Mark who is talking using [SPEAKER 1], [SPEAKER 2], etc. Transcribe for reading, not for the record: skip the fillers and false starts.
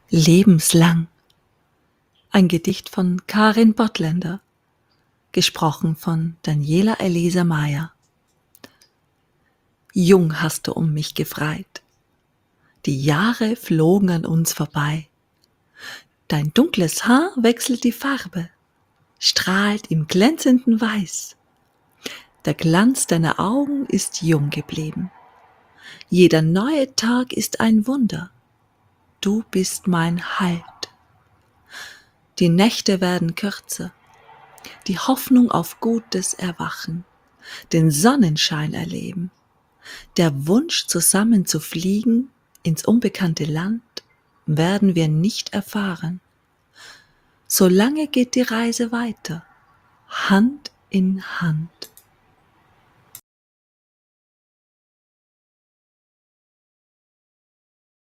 [SPEAKER 1] Lebenslang. Ein Gedicht von Karin Bottländer, gesprochen von Daniela Elisa Meyer. Jung hast du um mich gefreit. Die Jahre flogen an uns vorbei. Dein dunkles Haar wechselt die Farbe, strahlt im glänzenden Weiß. Der Glanz deiner Augen ist jung geblieben. Jeder neue Tag ist ein Wunder. Du bist mein Halt. Die Nächte werden kürzer, die Hoffnung auf gutes Erwachen, den Sonnenschein erleben, der Wunsch zusammen zu fliegen ins unbekannte Land, werden wir nicht erfahren. Solange geht die Reise weiter, Hand in Hand.